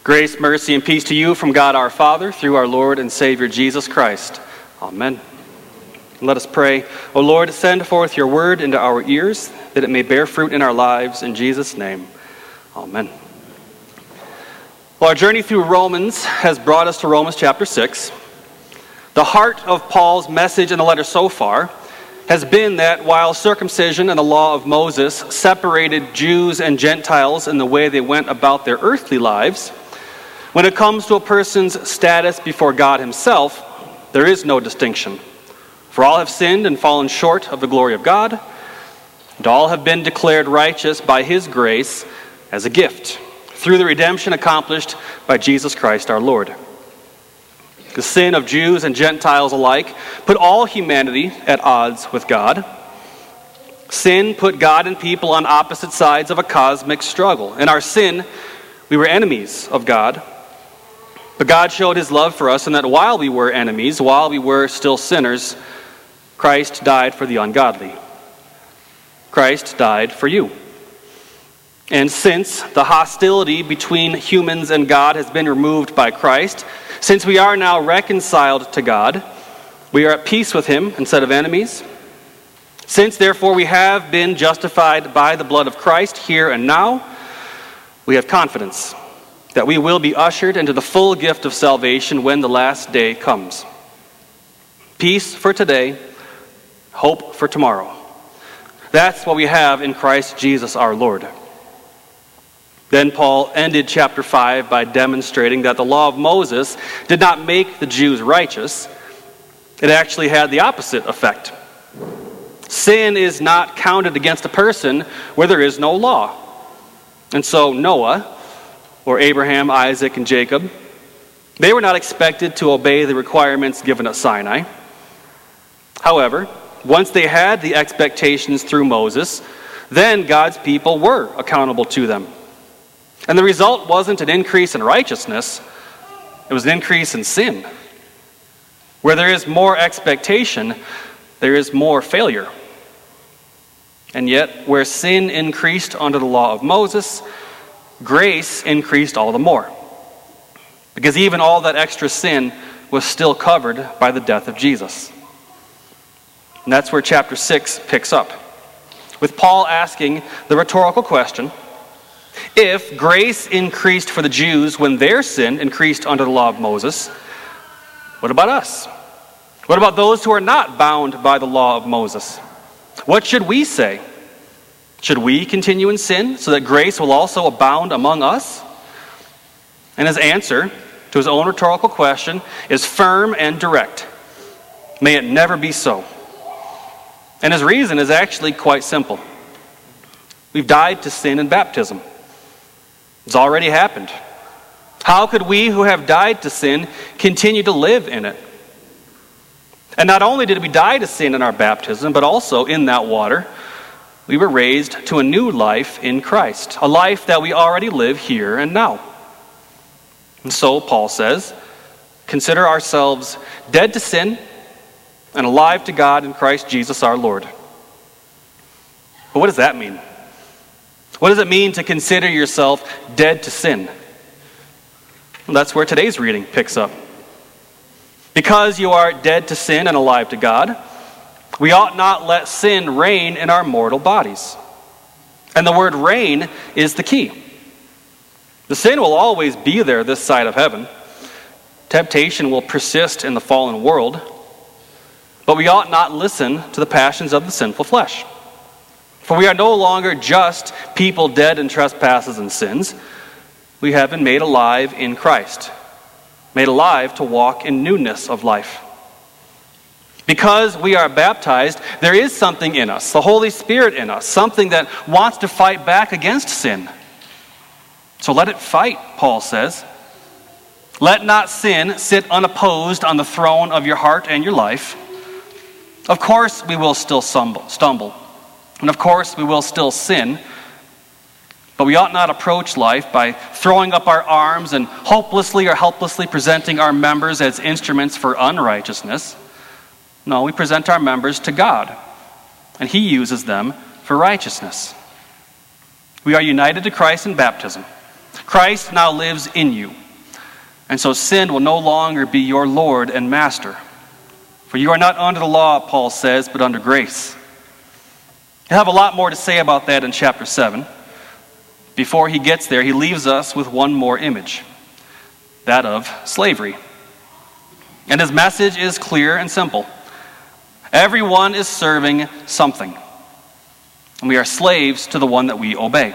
Grace, mercy, and peace to you from God our Father, through our Lord and Savior Jesus Christ. Amen. Let us pray. O Lord, send forth your word into our ears, that it may bear fruit in our lives. In Jesus' name, amen. Well, our journey through Romans has brought us to Romans chapter 6. The heart of Paul's message in the letter so far has been that while circumcision and the law of Moses separated Jews and Gentiles in the way they went about their earthly lives, when it comes to a person's status before God himself, there is no distinction. For all have sinned and fallen short of the glory of God, and all have been declared righteous by his grace as a gift, through the redemption accomplished by Jesus Christ our Lord. The sin of Jews and Gentiles alike put all humanity at odds with God. Sin put God and people on opposite sides of a cosmic struggle. In our sin, we were enemies of God. But God showed his love for us in that while we were enemies, while we were still sinners, Christ died for the ungodly. Christ died for you. And since the hostility between humans and God has been removed by Christ, since we are now reconciled to God, we are at peace with him instead of enemies. Since, therefore, we have been justified by the blood of Christ here and now, we have confidence that we will be ushered into the full gift of salvation when the last day comes. Peace for today, hope for tomorrow. That's what we have in Christ Jesus our Lord. Then Paul ended chapter 5 by demonstrating that the law of Moses did not make the Jews righteous. It actually had the opposite effect. Sin is not counted against a person where there is no law. And so Noah, or Abraham, Isaac, and Jacob, they were not expected to obey the requirements given at Sinai. However, once they had the expectations through Moses, then God's people were accountable to them. And the result wasn't an increase in righteousness, it was an increase in sin. Where there is more expectation, there is more failure. And yet, where sin increased under the law of Moses, grace increased all the more. Because even all that extra sin was still covered by the death of Jesus. And that's where chapter 6 picks up, with Paul asking the rhetorical question, if grace increased for the Jews when their sin increased under the law of Moses, what about us? What about those who are not bound by the law of Moses? What should we say? Should we continue in sin so that grace will also abound among us? And his answer to his own rhetorical question is firm and direct. May it never be so. And his reason is actually quite simple. We've died to sin in baptism. It's already happened. How could we who have died to sin continue to live in it? And not only did we die to sin in our baptism, but also in that water, we were raised to a new life in Christ, a life that we already live here and now. And so, Paul says, consider ourselves dead to sin and alive to God in Christ Jesus our Lord. But what does that mean? What does it mean to consider yourself dead to sin? Well, that's where today's reading picks up. Because you are dead to sin and alive to God, we ought not let sin reign in our mortal bodies. And the word reign is the key. The sin will always be there this side of heaven. Temptation will persist in the fallen world. But we ought not listen to the passions of the sinful flesh. For we are no longer just people dead in trespasses and sins. We have been made alive in Christ. Made alive to walk in newness of life. Because we are baptized, there is something in us, the Holy Spirit in us, something that wants to fight back against sin. So let it fight, Paul says. Let not sin sit unopposed on the throne of your heart and your life. Of course we will still stumble. And of course we will still sin. But we ought not approach life by throwing up our arms and hopelessly or helplessly presenting our members as instruments for unrighteousness. No, we present our members to God, and he uses them for righteousness. We are united to Christ in baptism. Christ now lives in you, and so sin will no longer be your Lord and master. For you are not under the law, Paul says, but under grace. He'll have a lot more to say about that in chapter 7. Before he gets there, he leaves us with one more image, that of slavery. And his message is clear and simple. Everyone is serving something, and we are slaves to the one that we obey.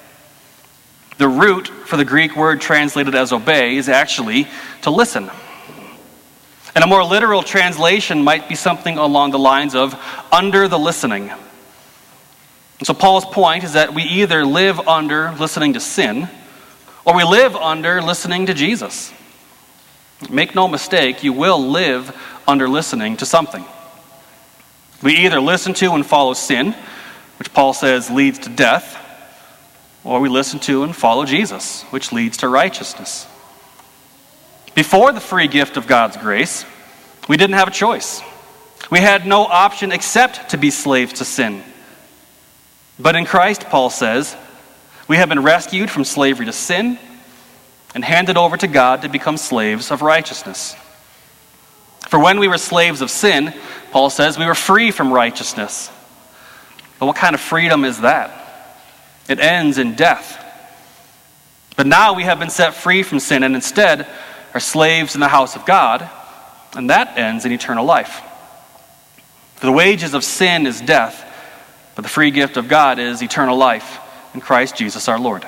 The root for the Greek word translated as obey is actually to listen. And a more literal translation might be something along the lines of under the listening. And so Paul's point is that we either live under listening to sin, or we live under listening to Jesus. Make no mistake, you will live under listening to something. We either listen to and follow sin, which Paul says leads to death, or we listen to and follow Jesus, which leads to righteousness. Before the free gift of God's grace, we didn't have a choice. We had no option except to be slaves to sin. But in Christ, Paul says, we have been rescued from slavery to sin and handed over to God to become slaves of righteousness. For when we were slaves of sin, Paul says, we were free from righteousness. But what kind of freedom is that? It ends in death. But now we have been set free from sin and instead are slaves in the house of God, and that ends in eternal life. For the wages of sin is death, but the free gift of God is eternal life in Christ Jesus our Lord. And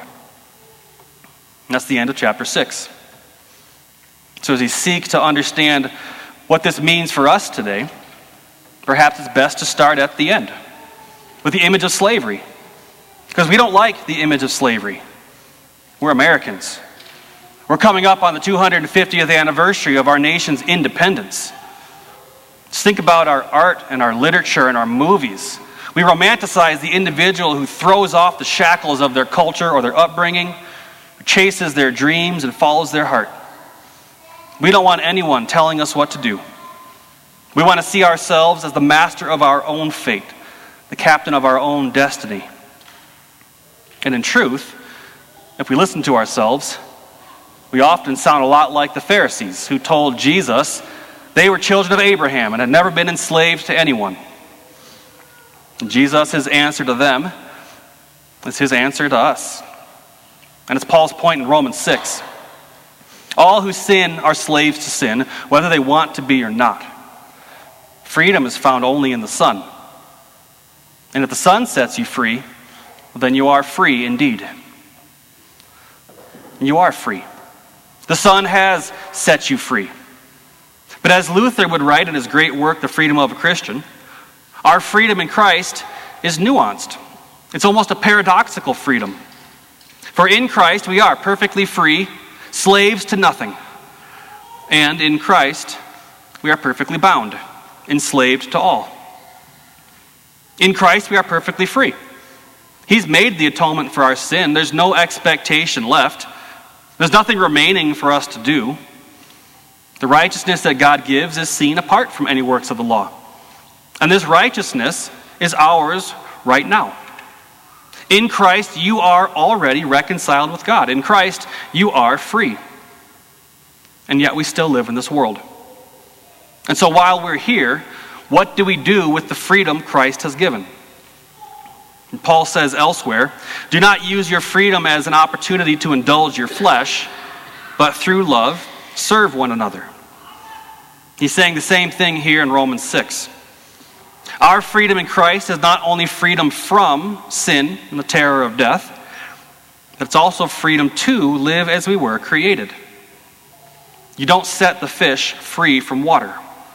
that's the end of chapter 6. So as we seek to understand what this means for us today, perhaps it's best to start at the end, with the image of slavery. Because we don't like the image of slavery. We're Americans. We're coming up on the 250th anniversary of our nation's independence. Just think about our art and our literature and our movies. We romanticize the individual who throws off the shackles of their culture or their upbringing, chases their dreams and follows their heart. We don't want anyone telling us what to do. We want to see ourselves as the master of our own fate, the captain of our own destiny. And in truth, if we listen to ourselves, we often sound a lot like the Pharisees who told Jesus they were children of Abraham and had never been enslaved to anyone. And Jesus' answer to them is his answer to us. And it's Paul's point in Romans 6. All who sin are slaves to sin, whether they want to be or not. Freedom is found only in the Son. And if the Son sets you free, then you are free indeed. You are free. The Son has set you free. But as Luther would write in his great work, The Freedom of a Christian, our freedom in Christ is nuanced. It's almost a paradoxical freedom. For in Christ we are perfectly free, slaves to nothing. And in Christ we are perfectly bound, enslaved to all. In Christ we are perfectly free. He's made the atonement for our sin. There's no expectation left. There's nothing remaining for us to do. The righteousness that God gives is seen apart from any works of the law. And this righteousness is ours right now. In Christ, you are already reconciled with God. In Christ, you are free. And yet we still live in this world. And so while we're here, what do we do with the freedom Christ has given? And Paul says elsewhere, do not use your freedom as an opportunity to indulge your flesh, but through love, serve one another. He's saying the same thing here in Romans 6. Our freedom in Christ is not only freedom from sin and the terror of death, but it's also freedom to live as we were created. You don't set the fish free from water.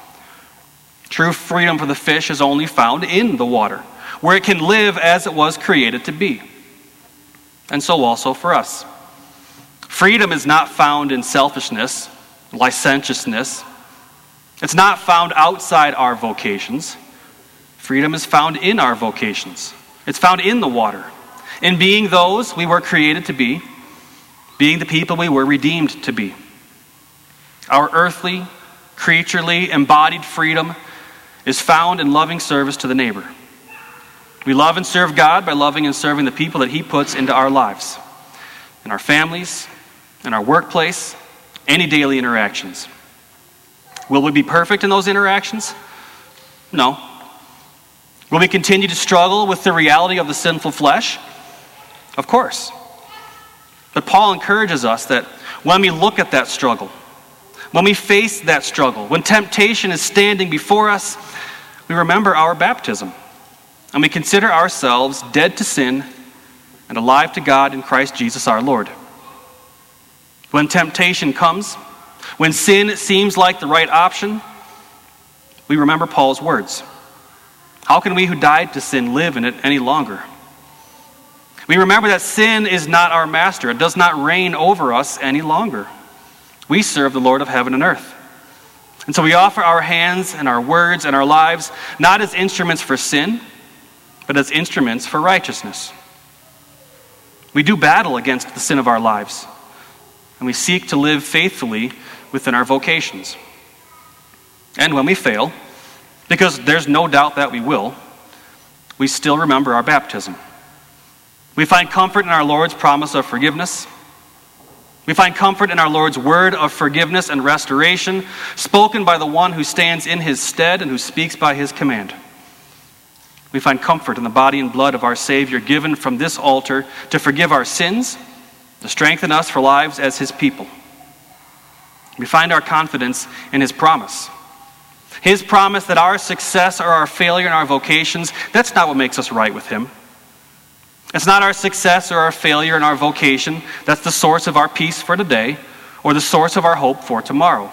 True freedom for the fish is only found in the water, where it can live as it was created to be. And so also for us. Freedom is not found in selfishness, licentiousness. It's not found outside our vocations. Freedom is found in our vocations. It's found in the water, in being those we were created to be, being the people we were redeemed to be. Our earthly, creaturely, embodied freedom is found in loving service to the neighbor. We love and serve God by loving and serving the people that He puts into our lives. in our families, in our workplace, any daily interactions. Will we be perfect in those interactions? No. Will we continue to struggle with the reality of the sinful flesh? Of course. But Paul encourages us that when we look at that struggle, when we face that struggle, when temptation is standing before us, we remember our baptism and we consider ourselves dead to sin and alive to God in Christ Jesus our Lord. When temptation comes, when sin seems like the right option, we remember Paul's words. How can we who died to sin live in it any longer? We remember that sin is not our master. It does not reign over us any longer. We serve the Lord of heaven and earth. And so we offer our hands and our words and our lives not as instruments for sin, but as instruments for righteousness. We do battle against the sin of our lives, and we seek to live faithfully within our vocations. And when we fail, because there's no doubt that we will, we still remember our baptism. We find comfort in our Lord's promise of forgiveness. We find comfort in our Lord's word of forgiveness and restoration, spoken by the one who stands in his stead and who speaks by his command. We find comfort in the body and blood of our Savior given from this altar to forgive our sins, to strengthen us for lives as his people. We find our confidence in his promise. His promise that our success or our failure in our vocations, that's not what makes us right with him. It's not our success or our failure in our vocation that's the source of our peace for today or the source of our hope for tomorrow.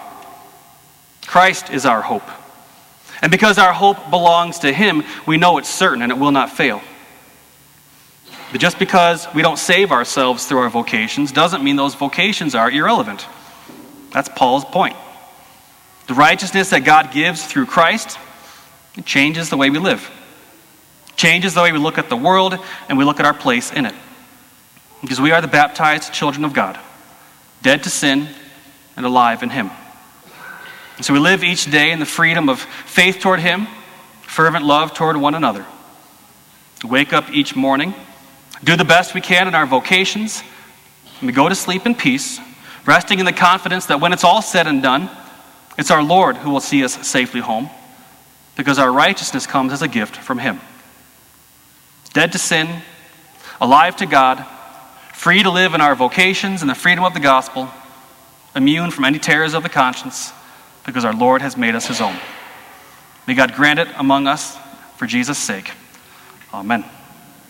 Christ is our hope. And because our hope belongs to him, we know it's certain and it will not fail. But just because we don't save ourselves through our vocations doesn't mean those vocations are irrelevant. That's Paul's point. The righteousness that God gives through Christ, it changes the way we live. Changes the way we look at the world and we look at our place in it. Because we are the baptized children of God, dead to sin and alive in him. And so we live each day in the freedom of faith toward him, fervent love toward one another. We wake up each morning, do the best we can in our vocations, and we go to sleep in peace, resting in the confidence that when it's all said and done, it's our Lord who will see us safely home, because our righteousness comes as a gift from him. Dead to sin, alive to God, free to live in our vocations in the freedom of the gospel, immune from any terrors of the conscience, because our Lord has made us his own. May God grant it among us for Jesus' sake. Amen.